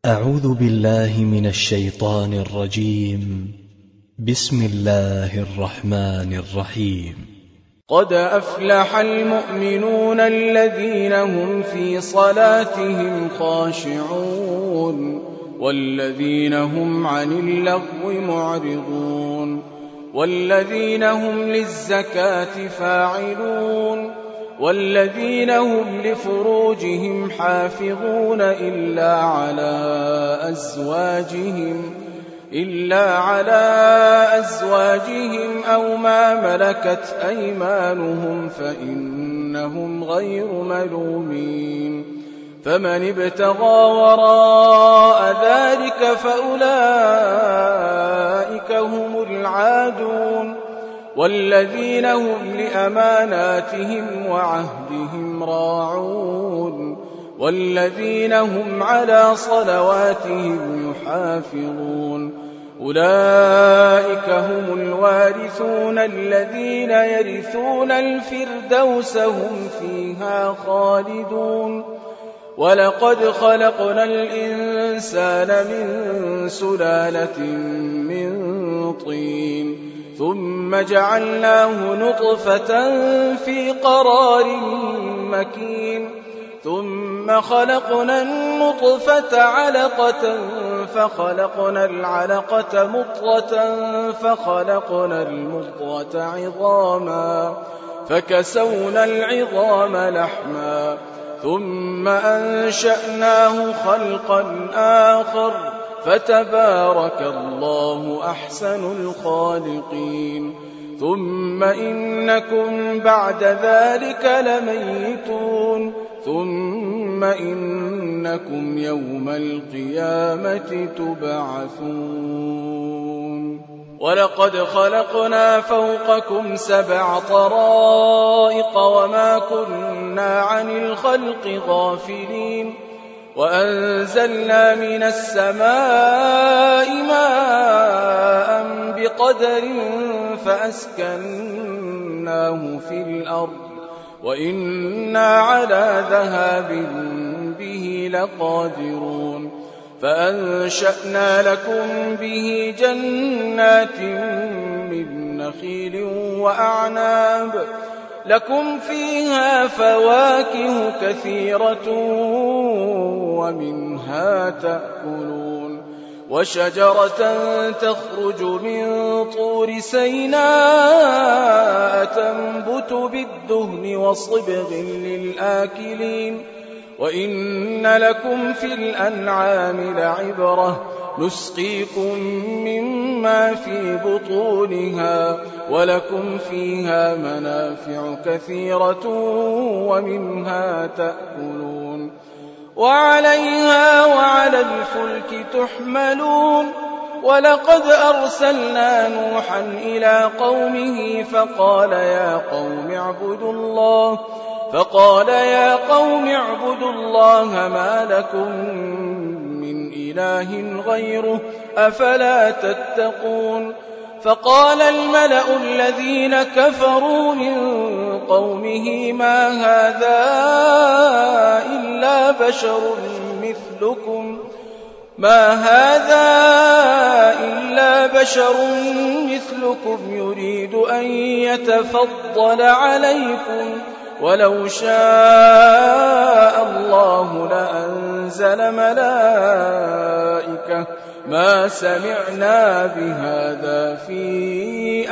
أعوذ بالله من الشيطان الرجيم. بسم الله الرحمن الرحيم. قد أفلح المؤمنون الذين هم في صلاتهم خاشعون والذين هم عن اللغو معرضون والذين هم للزكاة فاعلون والذين هم لفروجهم حافظون إلا على أزواجهم أو ما ملكت أيمانهم فإنهم غير ملومين. فمن ابتغى وراء ذلك فأولئك هم العادون والذين هم لأماناتهم وعهدهم راعون والذين هم على صلواتهم يحافظون. أولئك هم الوارثون الذين يرثون الفردوس هم فيها خالدون. ولقد خلقنا الإنسان من سلالة من طين ثم جعلناه نطفة في قرار مكين ثم خلقنا النطفة علقة فخلقنا العلقة مضغة فخلقنا المضغة عظاما فكسونا العظام لحما ثم أنشأناه خلقا آخر فتبارك الله أحسن الخالقين. ثم إنكم بعد ذلك لميتون ثم إنكم يوم القيامة تبعثون. ولقد خلقنا فوقكم 7 طرائق وما كنا عن الخلق غافلين وأنزلنا من السماء ماء بقدر فأسكناه في الأرض وإنا على ذهاب به لقادرون. فأنشأنا لكم به جنات من نخيل وأعناب لكم فيها فواكه كثيرة ومنها تأكلون. وشجرة تخرج من طور سيناء تنبت بالدهن وصبغ للآكلين. وإن لكم في الأنعام لعبرة نسقيكم مما في بطونها ولكم فيها منافع كثيرة ومنها تأكلون. وعليها وعلى الفلك تحملون. ولقد أرسلنا نوحا إلى قومه فقال يا قوم اعبدوا الله ما لكم من إله غيره أفلا تتقون. فقال الملأ الذين كفروا من قومه ما هذا إلا بشر مثلكم يريد أن يتفضل عليكم ولو شاء الله لأنزل ملائكة ما سمعنا بهذا في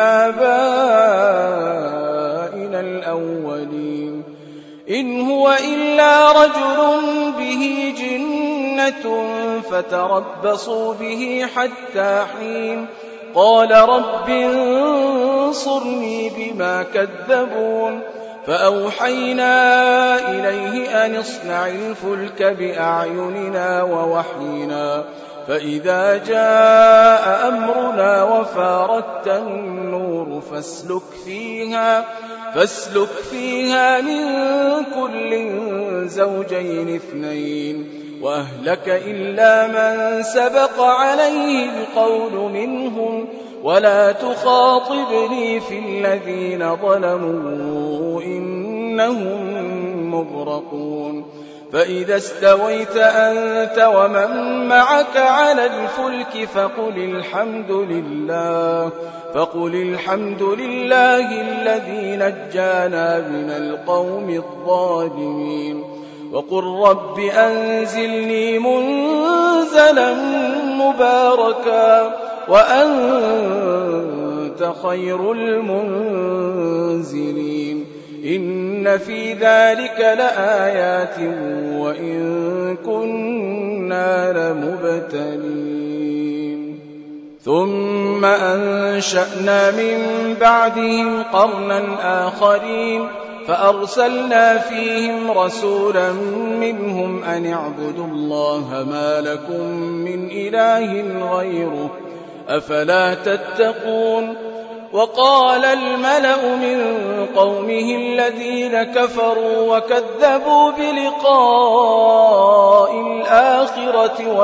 آبائنا الأولين إن هو إلا رجل به جنة فتربصوا به حتى حين. قال رب انصرني بما كذبون. فأوحينا إليه أن اصنع الفلك بأعيننا ووحينا فإذا جاء أمرنا وفارت النور فاسلك فيها من كل زوجين 2 وأهلك إلا من سبق عليه القول منهم ولا تخاطبني في الذين ظلموا إنهم مغرقون. فإذا استويت أنت ومن معك على الفلك فقل الحمد لله الذي نجانا من القوم الظالمين وقل رب أنزلني منزلا مباركا وأنت خير المنزلين إن في ذلك لآيات وإن كنا لمبتلين ثم أنشأنا من بعدهم قرنا آخرين فأرسلنا فيهم رسولا منهم أن اعبدوا الله ما لكم من إله غيره أفلا تتقون وقال الملأ من قومه الذين كفروا وكذبوا بلقاء الآخرة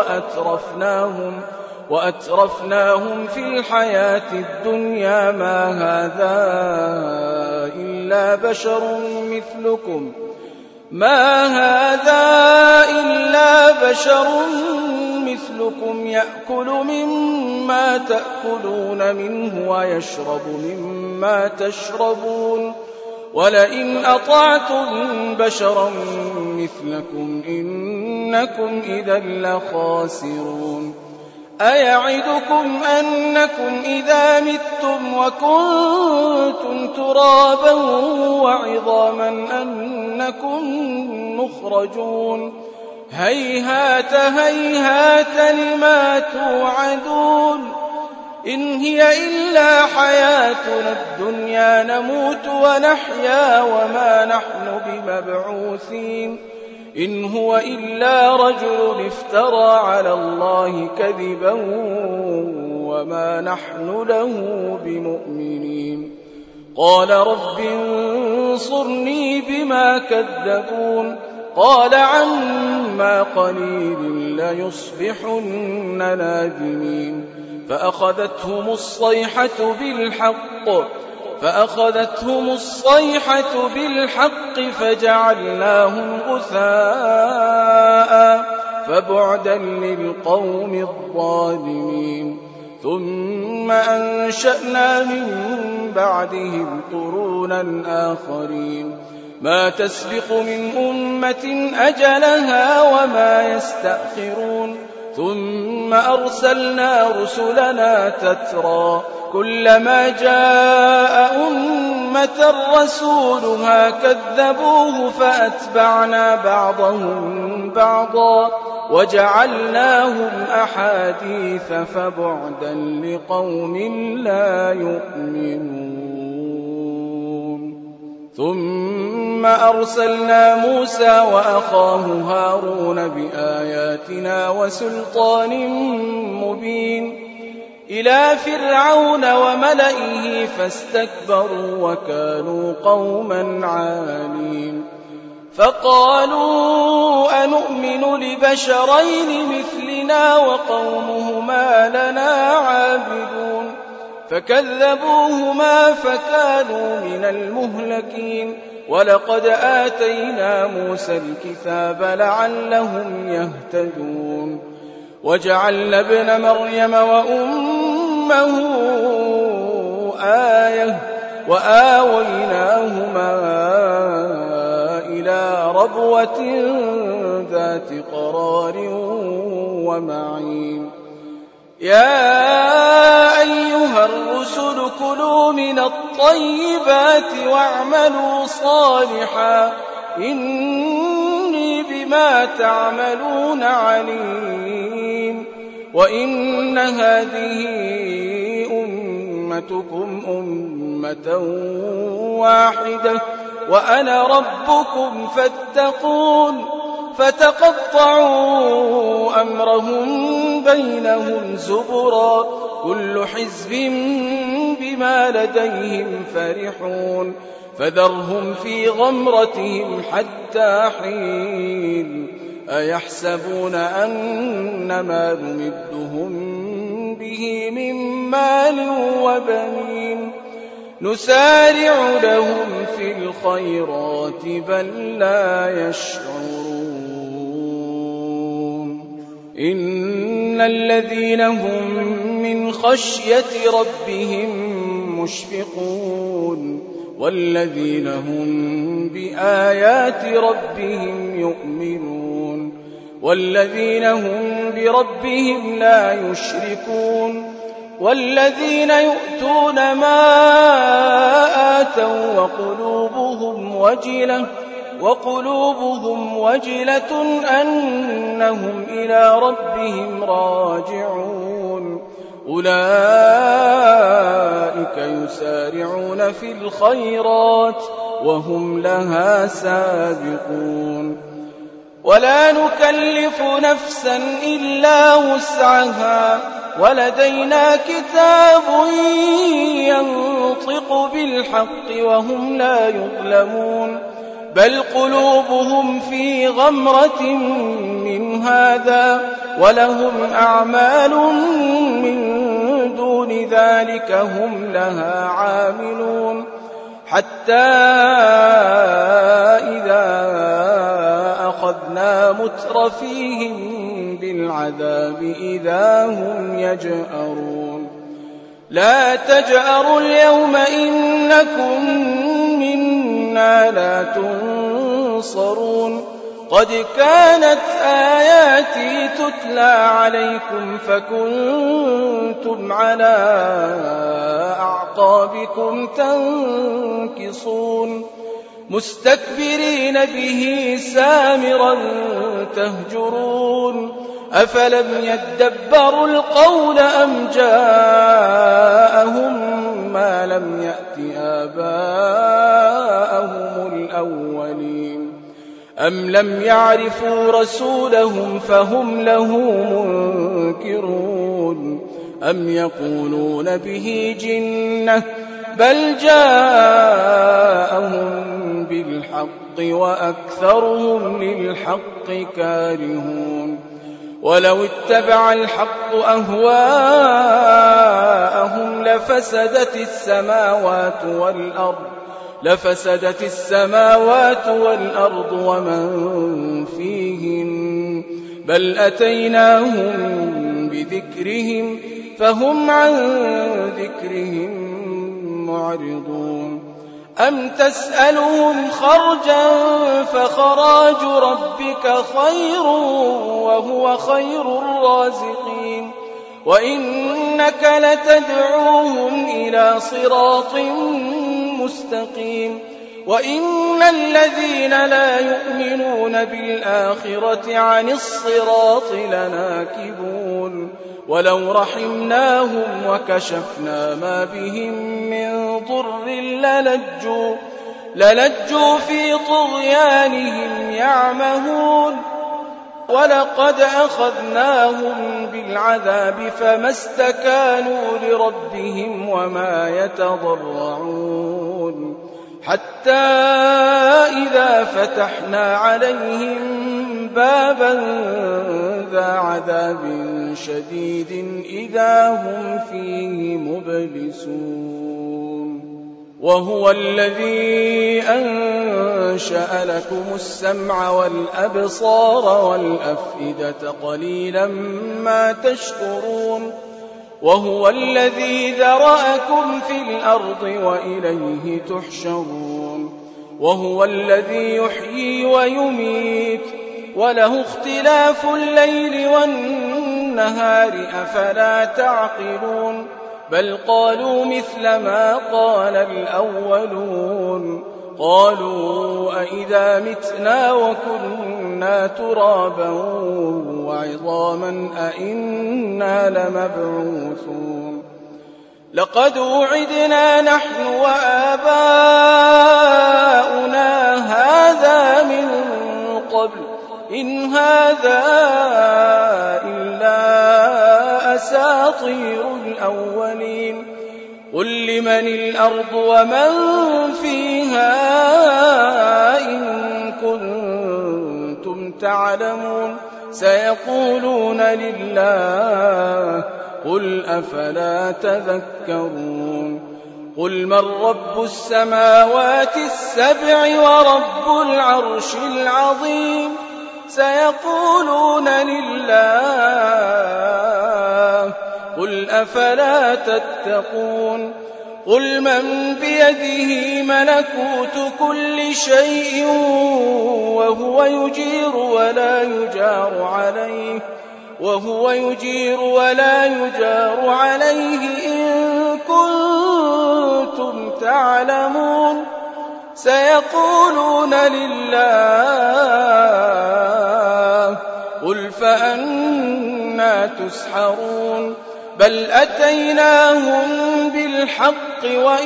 وأترفناهم في الحياة الدنيا ما هذا إلا بشر مثلكم يأكل مما تأكلون منه ويشرب مما تشربون ولئن أطعتم بشرا مثلكم إنكم إذا لخاسرون أيعدكم أنكم إذا متم وكنتم ترابا وعظاما أنكم مخرجون هيهات لما توعدون إن هي إلا حياتنا الدنيا نموت ونحيا وما نحن بمبعوثين إن هو إلا رجل افترى على الله كذبا وما نحن له بمؤمنين قال رب انصرني بما كذبون قال عما قليل ليصبحن نادمين فأخذتهم الصيحة بالحق فجعلناهم غثاء فبعدا للقوم الظالمين ثم أنشأنا من بعدهم قرونا آخرين ما تسبق من أمة أجلها وما يستأخرون ثم أرسلنا رسلنا تترى كلما جاء أمة رسولها كذبوه فأتبعنا بعضهم بعضا وجعلناهم أحاديث فبعدا لقوم لا يؤمنون ثم أرسلنا موسى وأخاه هارون بآياتنا وسلطان مبين إلى فرعون وملئه فاستكبروا وكانوا قوما عالين فقالوا أنؤمن لبشرين مثلنا وقومهما لنا عابدون فكذبوهما فكانوا من المهلكين ولقد آتينا موسى الكتاب لعلهم يهتدون وجعلنا ابن مريم وأمه آية وآويناهما إلى ربوة ذات قرار ومعين يا أيها الرسل كلوا من الطيبات واعملوا صالحا إني بما تعملون عليم وإن هذه أمتكم أمة واحدة وأنا ربكم فاتقون فتقطعوا أمرهم بينهم زبرا كل حزب بما لديهم فرحون فذرهم في غمرتهم حتى حين أيحسبون أن ما نمدهم به من مال وبنين نسارع لهم في الخيرات بل لا يشعرون إن الذين هم من خشية ربهم مشفقون والذين هم بآيات ربهم يؤمنون والذين هم بربهم لا يشركون والذين يؤتون ما آتوا وقلوبهم وجلة أنهم إلى ربهم راجعون أولئك يسارعون في الخيرات وهم لها سابقون ولا نكلف نفسا إلا وسعها ولدينا كتاب ينطق بالحق وهم لا يظلمون بل قلوبهم في غمرة من هذا ولهم أعمال من دون ذلك هم لها عاملون حتى إذا أخذنا مترفيهم بالعذاب إذا هم يجأرون لا تجأروا اليوم إنكم منا لا تنصرون قد كانت آياتي تتلى عليكم فكنتم على أعقابكم تنكصون مستكبرين به سامرا تهجرون أفلم يدبروا القول أم جاءهم ما لم يأت آباءهم الأولين أم لم يعرفوا رسولهم فهم له منكرون أم يقولون به جنة بل جاءهم بالحق وأكثرهم للحق كارهون ولو اتبع الحق أهواءهم لفسدت السماوات والأرض ومن فيهن بل أتيناهم بذكرهم فهم عن ذكرهم معرضون أم تسألهم خرجا فخراج ربك خير وهو خير الرازقين وإنك لتدعوهم إلى صراط مستقيم وإن الذين لا يؤمنون بالآخرة عن الصراط لناكبون ولو رحمناهم وكشفنا ما بهم من ضر للجوا في طغيانهم يعمهون ولقد أخذناهم بالعذاب فما استكانوا لربهم وما يتضرعون حتى إذا فتحنا عليهم بابا ذا عذاب شديد إذا هم فيه مبلسون وهو الذي أنشأ لكم السمع والأبصار والأفئدة قليلا ما تشكرون وهو الذي ذرأكم في الأرض وإليه تحشرون وهو الذي يحيي ويميت وله اختلاف الليل والنهار أفلا تعقلون بل قالوا مثل ما قال الأولون قالوا أئذا متنا وكنا ترابا وعظاما أئنا لمبعوثون لقد وعدنا نحن وآباؤنا هذا من قبل إن هذا إلا أساطير الأولين قل لمن الأرض ومن فيها إن كنتم تعلمون سيقولون لله قل أفلا تذكرون قل من رب السماوات السبع ورب العرش العظيم سيقولون لله قل أفلا تتقون قل من بيده ملكوت كل شيء وهو يجير ولا يجار عليه إن كنتم تعلمون سيقولون لله قل فأنى تسحرون بل أتيناهم بالحق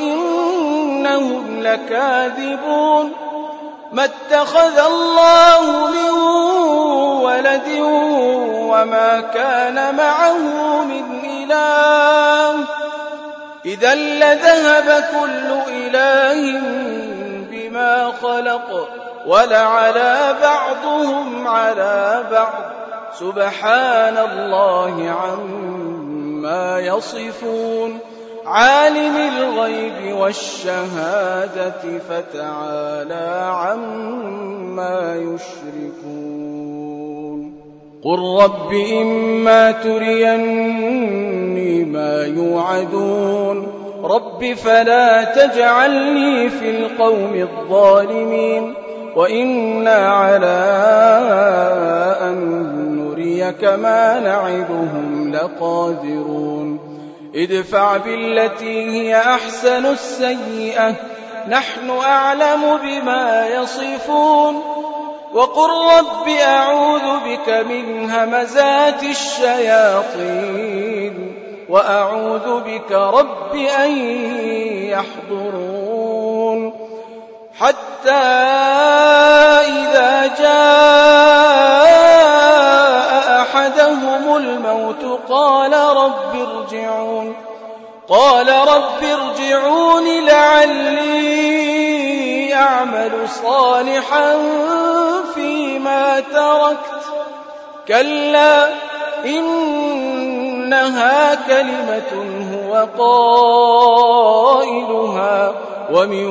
وإنهم لكاذبون ما اتخذ الله من ولد وما كان معه من إله إذا لذهب كل إله بما خلق ولعلى بعضهم على بعض سبحان الله عما يصفون عالم الغيب والشهادة فتعالى عما يشركون قل رب إما تريني ما يوعدون رب فلا تجعلني في القوم الظالمين وإنا على أن نريك ما نعدهم لقادرون ادفع بالتي هي أحسن السيئة نحن أعلم بما يصفون وقل رب أعوذ بك من همزات الشياطين وأعوذ بك رب أن يحضرون حتى إذا جاء أحدهم الموت قال رب ارجعون لعلي أعمل صالحا فيما تركت كلا إنها كلمة هو قائلها ومن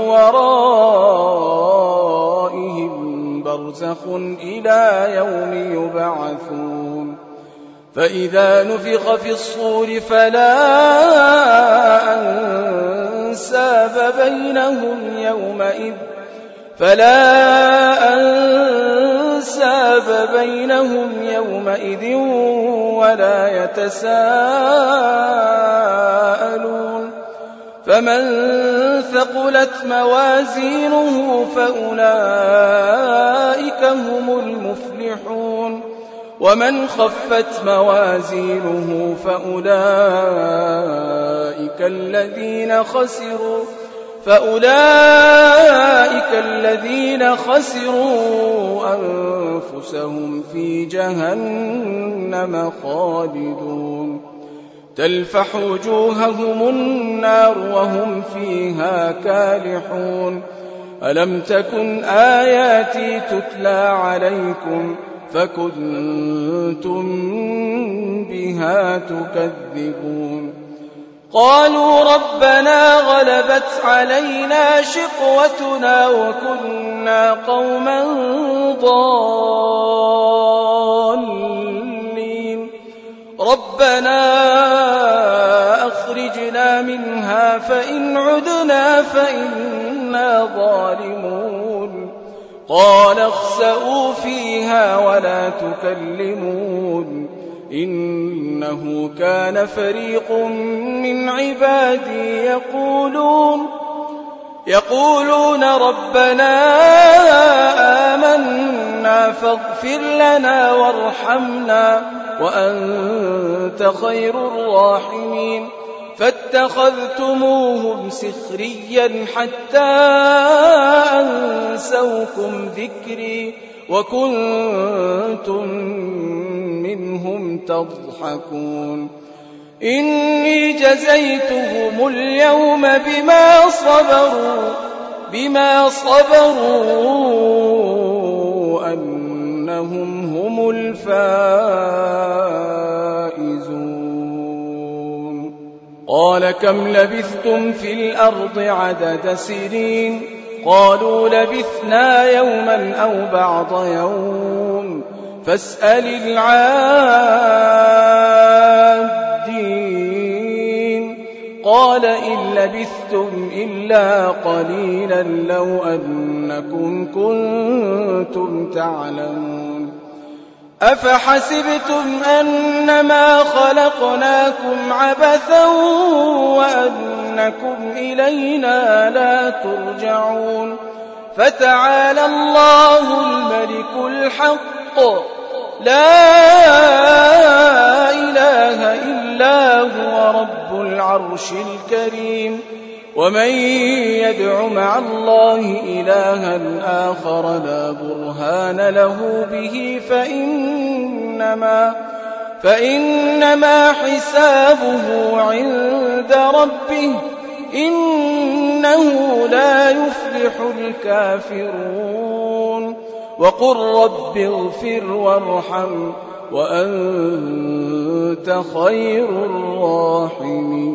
ورائهم برزخ إلى يوم يبعثون فإذا نفخ في الصور فلا أنساب بينهم يومئذ ولا يتساءلون فمن ثقلت موازينه فأولئك هم المفلحون ومن خفت موازينه فأولئك الذين خسروا أنفسهم في جهنم خالدون تلفح وجوههم النار وهم فيها كالحون ألم تكن آياتي تتلى عليكم فكنتم بها تكذبون قالوا ربنا غلبت علينا شقوتنا وكنا قوما ضالين ربنا أخرجنا منها فإن عدنا فإنا ظالمون قال اخسئوا فيها ولا تكلمون إنه كان فريق من عبادي يقولون ربنا آمنا فاغفر لنا وارحمنا وأنت خير الراحمين فاتخذتموهم سخريا حتى أنسوكم ذكري وكنتم منهم تضحكون إني جزيتهم اليوم بما صبروا أنهم هم الفائزون قال كم لبثتم في الأرض عدد سنين قالوا لبثنا يوما أو بعض يوم فاسأل العادين قال إن لبثتم إلا قليلا لو أنكم كنتم تعلمون أفحسبتم أنما خلقناكم عبثا وأنكم إلينا لا ترجعون فتعالى الله الملك الحق لا إله إلا هو رب العرش الكريم ومن يدع مع الله إلها آخر لا برهان له به فإنما حسابه عند ربه إنه لا يفلح الكافرون وقل رب اغفر وارحم وأنت خير الراحمين